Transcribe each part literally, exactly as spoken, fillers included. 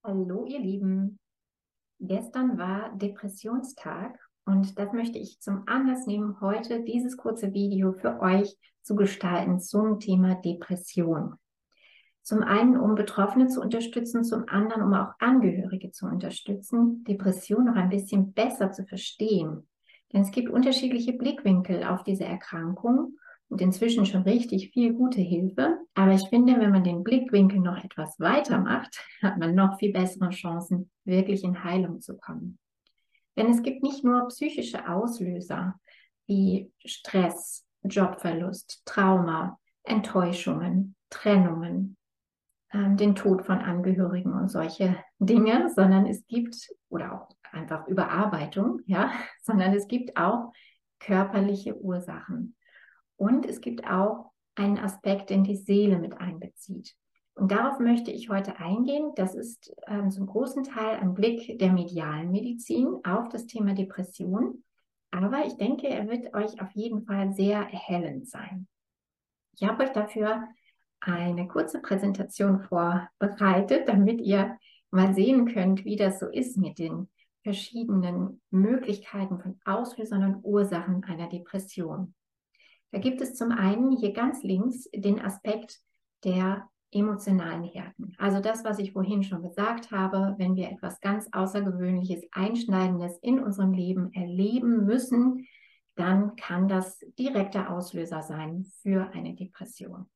Hallo ihr Lieben, gestern war Depressionstag und das möchte ich zum Anlass nehmen, heute dieses kurze Video für euch zu gestalten zum Thema Depression. Zum einen, um Betroffene zu unterstützen, zum anderen, um auch Angehörige zu unterstützen, Depression noch ein bisschen besser zu verstehen. Denn es gibt unterschiedliche Blickwinkel auf diese Erkrankung und inzwischen schon richtig viel gute Hilfe. Aber ich finde, wenn man den Blickwinkel noch etwas weiter macht, hat man noch viel bessere Chancen, wirklich in Heilung zu kommen. Denn es gibt nicht nur psychische Auslöser wie Stress, Jobverlust, Trauma, Enttäuschungen, Trennungen, ähm, den Tod von Angehörigen und solche Dinge, sondern es gibt, oder auch einfach Überarbeitung, ja, sondern es gibt auch körperliche Ursachen. Und es gibt auch einen Aspekt, den die Seele mit einbezieht. Und darauf möchte ich heute eingehen. Das ist ähm, zum großen Teil ein Blick der medialen Medizin auf das Thema Depression. Aber ich denke, er wird euch auf jeden Fall sehr erhellend sein. Ich habe euch dafür eine kurze Präsentation vorbereitet, damit ihr mal sehen könnt, wie das so ist mit den verschiedenen Möglichkeiten von Auslösern und Ursachen einer Depression. Da gibt es zum einen hier ganz links den Aspekt der emotionalen Härten. Also das, was ich vorhin schon gesagt habe, wenn wir etwas ganz Außergewöhnliches, Einschneidendes in unserem Leben erleben müssen, dann kann das direkter Auslöser sein für eine Depression.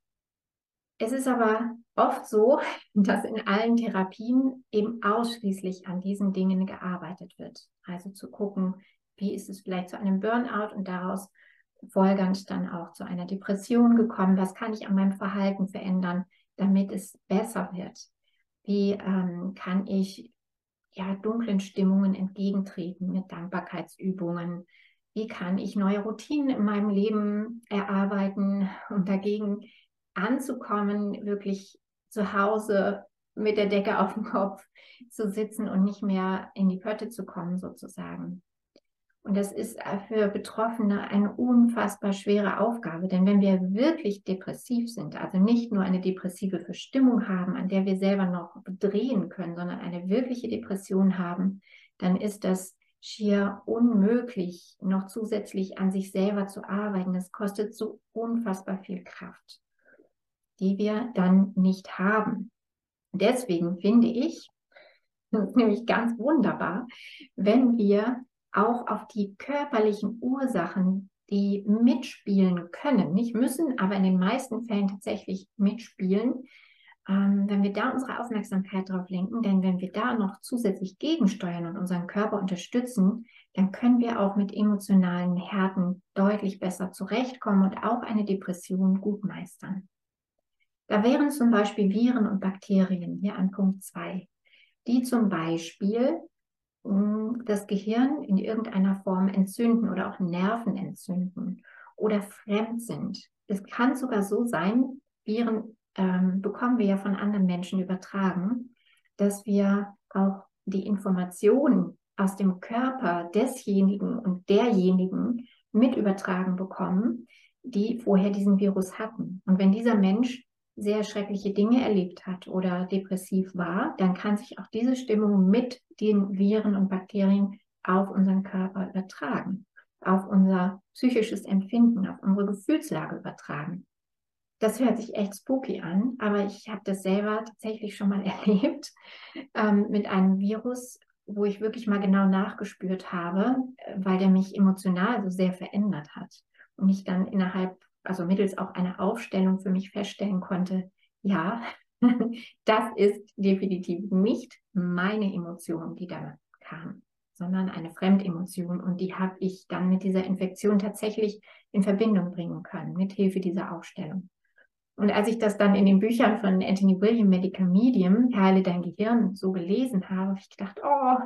Es ist aber oft so, dass in allen Therapien eben ausschließlich an diesen Dingen gearbeitet wird. Also zu gucken, wie ist es vielleicht zu einem Burnout und daraus folgend dann auch zu einer Depression gekommen. Was kann ich an meinem Verhalten verändern, damit es besser wird? Wie ähm, kann ich ja, dunklen Stimmungen entgegentreten mit Dankbarkeitsübungen? Wie kann ich neue Routinen in meinem Leben erarbeiten, um dagegen anzukommen, wirklich zu Hause mit der Decke auf dem Kopf zu sitzen und nicht mehr in die Pötte zu kommen, sozusagen. Und das ist für Betroffene eine unfassbar schwere Aufgabe, denn wenn wir wirklich depressiv sind, also nicht nur eine depressive Verstimmung haben, an der wir selber noch drehen können, sondern eine wirkliche Depression haben, dann ist das schier unmöglich, noch zusätzlich an sich selber zu arbeiten. Das kostet so unfassbar viel Kraft, die wir dann nicht haben. Deswegen finde ich, das ist nämlich ganz wunderbar, wenn wir auch auf die körperlichen Ursachen, die mitspielen können, nicht müssen, aber in den meisten Fällen tatsächlich mitspielen, ähm, wenn wir da unsere Aufmerksamkeit drauf lenken, denn wenn wir da noch zusätzlich gegensteuern und unseren Körper unterstützen, dann können wir auch mit emotionalen Härten deutlich besser zurechtkommen und auch eine Depression gut meistern. Da wären zum Beispiel Viren und Bakterien hier an Punkt zwei, die zum Beispiel das Gehirn in irgendeiner Form entzünden oder auch Nerven entzünden oder fremd sind. Es kann sogar so sein, Viren ähm, bekommen wir ja von anderen Menschen übertragen, dass wir auch die Informationen aus dem Körper desjenigen und derjenigen mit übertragen bekommen, die vorher diesen Virus hatten. Und wenn dieser Mensch sehr schreckliche Dinge erlebt hat oder depressiv war, dann kann sich auch diese Stimmung mit den Viren und Bakterien auf unseren Körper übertragen, auf unser psychisches Empfinden, auf unsere Gefühlslage übertragen. Das hört sich echt spooky an, aber ich habe das selber tatsächlich schon mal erlebt ähm, mit einem Virus, wo ich wirklich mal genau nachgespürt habe, weil der mich emotional so sehr verändert hat und ich dann innerhalb also mittels auch einer Aufstellung für mich feststellen konnte, ja, das ist definitiv nicht meine Emotion, die da kam, sondern eine Fremdemotion. Und die habe ich dann mit dieser Infektion tatsächlich in Verbindung bringen können, mit Hilfe dieser Aufstellung. Und als ich das dann in den Büchern von Anthony William, Medical Medium, Heile dein Gehirn, so gelesen habe, habe ich gedacht, oh,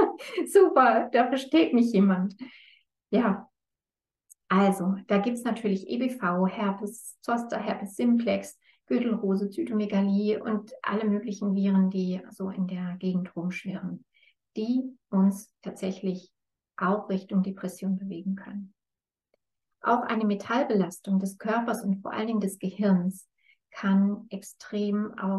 super, da versteht mich jemand. Ja, also, da gibt es natürlich E B V, Herpes Zoster, Herpes Simplex, Gürtelrose, Zytomegalie und alle möglichen Viren, die so in der Gegend rumschwirren, die uns tatsächlich auch Richtung Depression bewegen können. Auch eine Metallbelastung des Körpers und vor allen Dingen des Gehirns kann extrem auf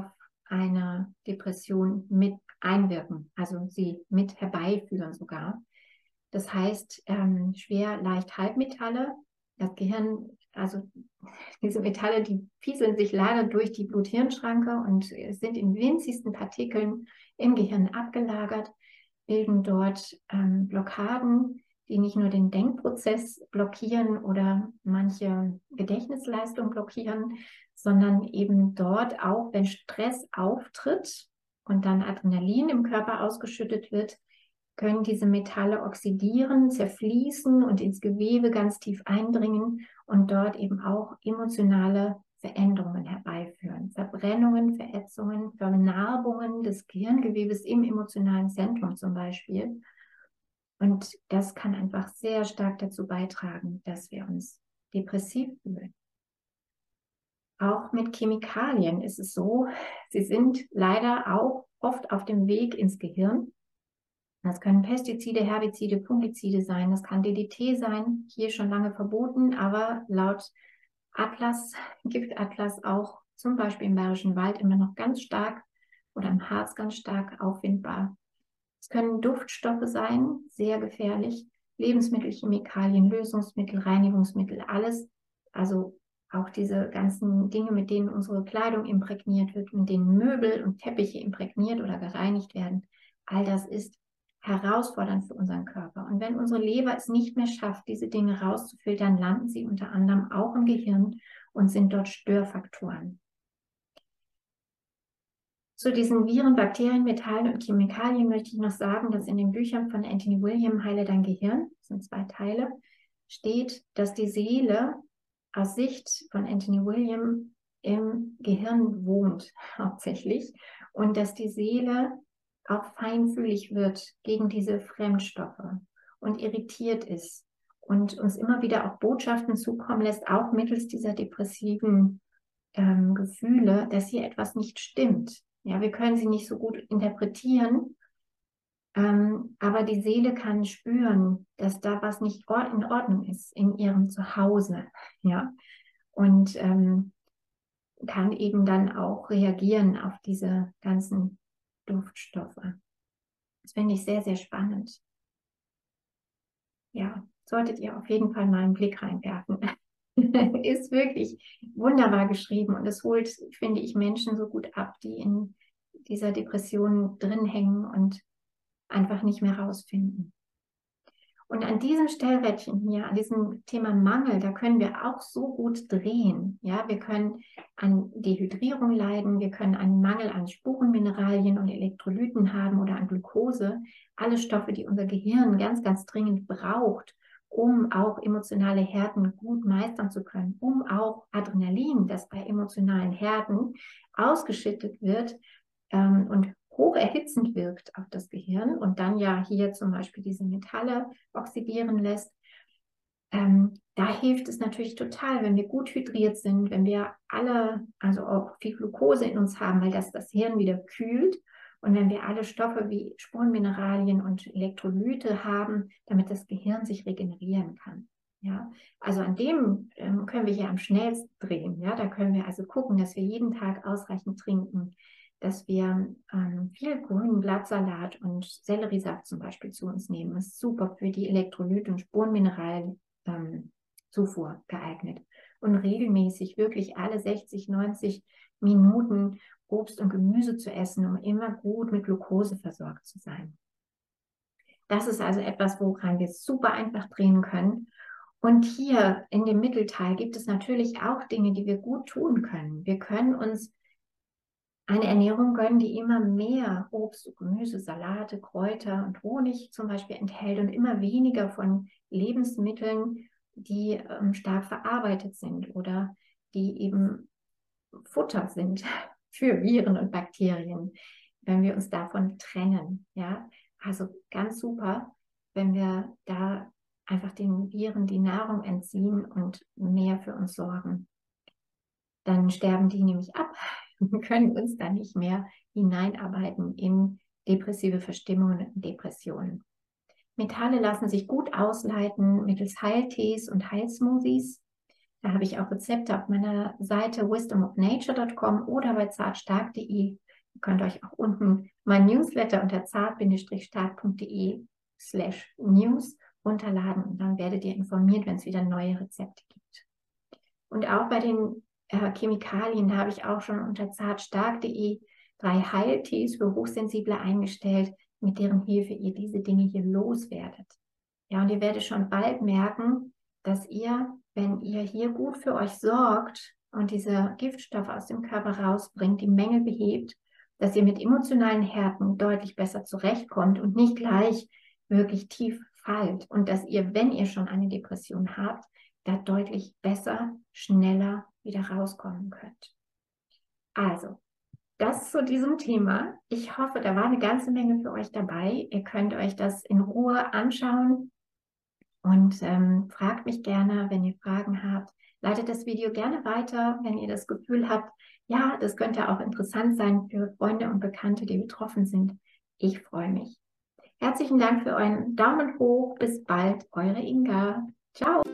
eine Depression mit einwirken, also sie mit herbeiführen sogar. Das heißt, ähm, schwer, leicht, Halbmetalle, das Gehirn, also diese Metalle, die fieseln sich leider durch die Blut-Hirn-Schranke und sind in winzigsten Partikeln im Gehirn abgelagert, bilden dort ähm, Blockaden, die nicht nur den Denkprozess blockieren oder manche Gedächtnisleistung blockieren, sondern eben dort auch, wenn Stress auftritt und dann Adrenalin im Körper ausgeschüttet wird, können diese Metalle oxidieren, zerfließen und ins Gewebe ganz tief eindringen und dort eben auch emotionale Veränderungen herbeiführen. Verbrennungen, Verätzungen, Vernarbungen des Gehirngewebes im emotionalen Zentrum zum Beispiel. Und das kann einfach sehr stark dazu beitragen, dass wir uns depressiv fühlen. Auch mit Chemikalien ist es so, sie sind leider auch oft auf dem Weg ins Gehirn. Das können Pestizide, Herbizide, Fungizide sein, das kann D D T sein, hier schon lange verboten, aber laut Atlas, Giftatlas auch zum Beispiel im Bayerischen Wald immer noch ganz stark oder im Harz ganz stark auffindbar. Es können Duftstoffe sein, sehr gefährlich, Lebensmittel, Chemikalien, Lösungsmittel, Reinigungsmittel, alles, also auch diese ganzen Dinge, mit denen unsere Kleidung imprägniert wird, mit denen Möbel und Teppiche imprägniert oder gereinigt werden, all das ist herausfordernd für unseren Körper. Und wenn unsere Leber es nicht mehr schafft, diese Dinge rauszufiltern, landen sie unter anderem auch im Gehirn und sind dort Störfaktoren. Zu diesen Viren, Bakterien, Metallen und Chemikalien möchte ich noch sagen, dass in den Büchern von Anthony William, Heile dein Gehirn, das sind zwei Teile, steht, dass die Seele aus Sicht von Anthony William im Gehirn wohnt, hauptsächlich, und dass die Seele auch feinfühlig wird gegen diese Fremdstoffe und irritiert ist und uns immer wieder auch Botschaften zukommen lässt, auch mittels dieser depressiven ähm, Gefühle, dass hier etwas nicht stimmt. Ja, wir können sie nicht so gut interpretieren, ähm, aber die Seele kann spüren, dass da was nicht in Ordnung ist in ihrem Zuhause. Ja, und ähm, kann eben dann auch reagieren auf diese ganzen Duftstoffe. Das finde ich sehr, sehr spannend. Ja, solltet ihr auf jeden Fall mal einen Blick reinwerfen. Ist wirklich wunderbar geschrieben und es holt, finde ich, Menschen so gut ab, die in dieser Depression drin hängen und einfach nicht mehr rausfinden. Und an diesem Stellrädchen hier, an diesem Thema Mangel, da können wir auch so gut drehen. Ja, wir können an Dehydrierung leiden, wir können einen Mangel an Spurenmineralien und Elektrolyten haben oder an Glucose. Alle Stoffe, die unser Gehirn ganz, ganz dringend braucht, um auch emotionale Härten gut meistern zu können, um auch Adrenalin, das bei emotionalen Härten ausgeschüttet wird ähm, und hoch erhitzend wirkt auf das Gehirn und dann ja hier zum Beispiel diese Metalle oxidieren lässt. Ähm, da hilft es natürlich total, wenn wir gut hydriert sind, wenn wir alle, also auch viel Glucose in uns haben, weil das das Hirn wieder kühlt und wenn wir alle Stoffe wie Spurenmineralien und Elektrolyte haben, damit das Gehirn sich regenerieren kann. Ja, also an dem ähm, können wir hier am schnellsten drehen. Ja, da können wir also gucken, dass wir jeden Tag ausreichend trinken, dass wir ähm, viel grünen Blattsalat und Selleriesaft zum Beispiel zu uns nehmen. Das ist super für die Elektrolyt- und Spurenmineralzufuhr ähm, geeignet. Und regelmäßig, wirklich alle sechzig, neunzig Minuten Obst und Gemüse zu essen, um immer gut mit Glucose versorgt zu sein. Das ist also etwas, woran wir super einfach drehen können. Und hier in dem Mittelteil gibt es natürlich auch Dinge, die wir gut tun können. Wir können uns eine Ernährung gönnen, die immer mehr Obst, Gemüse, Salate, Kräuter und Honig zum Beispiel enthält und immer weniger von Lebensmitteln, die ähm, stark verarbeitet sind oder die eben Futter sind für Viren und Bakterien, wenn wir uns davon trennen. Ja, also ganz super, wenn wir da einfach den Viren die Nahrung entziehen und mehr für uns sorgen. Dann sterben die nämlich ab und können uns dann nicht mehr hineinarbeiten in depressive Verstimmungen und Depressionen. Metalle lassen sich gut ausleiten mittels Heiltees und Heilsmoothies. Da habe ich auch Rezepte auf meiner Seite wisdom of nature punkt com oder bei zartstark punkt de. Ihr könnt euch auch unten mein Newsletter unter zart-stark.de slash news runterladen und dann werdet ihr informiert, wenn es wieder neue Rezepte gibt. Und auch bei den äh, Chemikalien, da habe ich auch schon unter zartstark.de drei Heiltees für Hochsensible eingestellt, mit deren Hilfe ihr diese Dinge hier loswerdet. Ja, und ihr werdet schon bald merken, dass ihr, wenn ihr hier gut für euch sorgt und diese Giftstoffe aus dem Körper rausbringt, die Mängel behebt, dass ihr mit emotionalen Härten deutlich besser zurechtkommt und nicht gleich wirklich tief fallt. Und dass ihr, wenn ihr schon eine Depression habt, da deutlich besser, schneller wieder rauskommen könnt. Also, das zu diesem Thema. Ich hoffe, da war eine ganze Menge für euch dabei. Ihr könnt euch das in Ruhe anschauen und ähm, fragt mich gerne, wenn ihr Fragen habt. Leitet das Video gerne weiter, wenn ihr das Gefühl habt, ja, das könnte auch interessant sein für Freunde und Bekannte, die betroffen sind. Ich freue mich. Herzlichen Dank für euren Daumen hoch. Bis bald, eure Inga. Ciao.